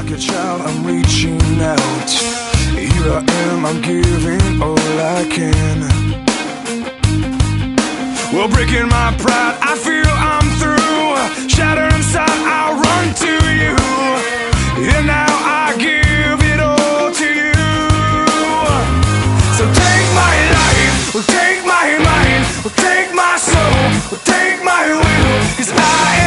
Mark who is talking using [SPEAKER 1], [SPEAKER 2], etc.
[SPEAKER 1] like a child, I'm reaching out. Here I am, I'm giving all I can. Well, breaking my pride, I feel I'm through. Shattered inside, I'll run to you. And now I give it all to you. So take my life, well, take my mind, well, take my soul, well, take my will, 'cause I